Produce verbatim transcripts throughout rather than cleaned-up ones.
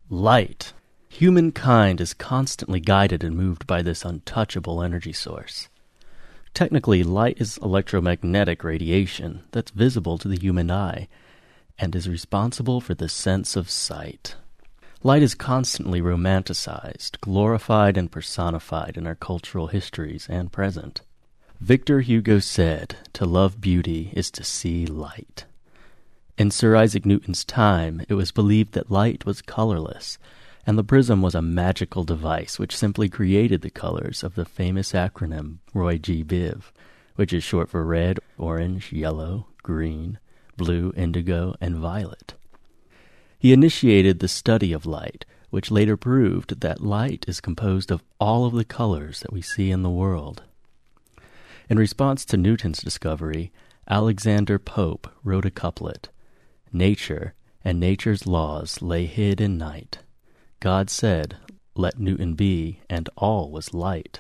Light. Humankind is constantly guided and moved by this untouchable energy source. Technically, light is electromagnetic radiation that's visible to the human eye and is responsible for the sense of sight. Light is constantly romanticized, glorified, and personified in our cultural histories and present. Victor Hugo said, "To love beauty is to see light." In Sir Isaac Newton's time, it was believed that light was colorless, and the prism was a magical device which simply created the colors of the famous acronym Roy G. Biv, which is short for red, orange, yellow, green, blue, indigo, and violet. He initiated the study of light, which later proved that light is composed of all of the colors that we see in the world. In response to Newton's discovery, Alexander Pope wrote a couplet, "Nature and nature's laws lay hid in night. God said, 'Let Newton be,' and all was light."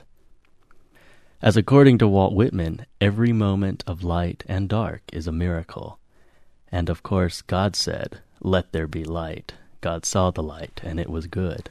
As according to Walt Whitman, every moment of light and dark is a miracle. And of course, God said, "Let there be light." God saw the light, and it was good.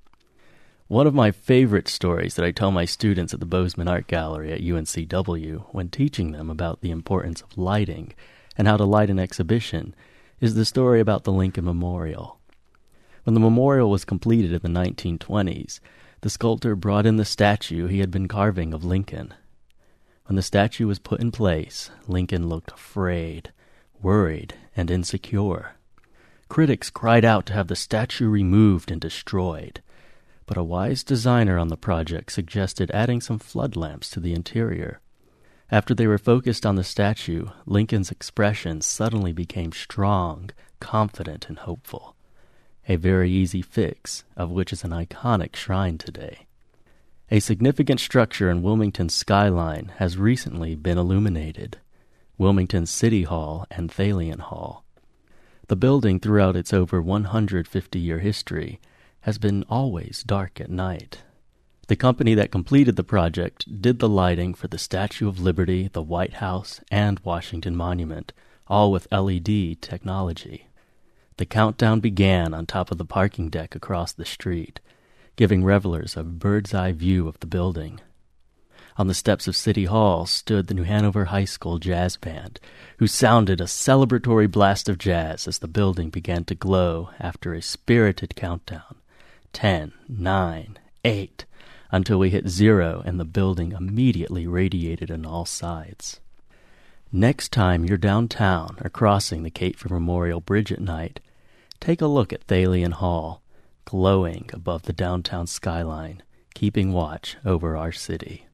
One of my favorite stories that I tell my students at the Bozeman Art Gallery at U N C W when teaching them about the importance of lighting and how to light an exhibition is the story about the Lincoln Memorial. When the memorial was completed in the nineteen twenties, the sculptor brought in the statue he had been carving of Lincoln. When the statue was put in place, Lincoln looked afraid, worried, and insecure. Critics cried out to have the statue removed and destroyed, but a wise designer on the project suggested adding some flood lamps to the interior. After they were focused on the statue, Lincoln's expression suddenly became strong, confident, and hopeful. A very easy fix, of which is an iconic shrine today. A significant structure in Wilmington's skyline has recently been illuminated. Wilmington City Hall and Thalian Hall. The building, throughout its over one hundred fifty-year history, has been always dark at night. The company that completed the project did the lighting for the Statue of Liberty, the White House, and Washington Monument, all with L E D technology. The countdown began on top of the parking deck across the street, giving revelers a bird's-eye view of the building. On the steps of City Hall stood the New Hanover High School Jazz Band, who sounded a celebratory blast of jazz as the building began to glow after a spirited countdown. Ten, nine, eight, until we hit zero and the building immediately radiated on all sides. Next time you're downtown or crossing the Cateford Memorial Bridge at night, take a look at Thalian Hall, glowing above the downtown skyline, keeping watch over our city.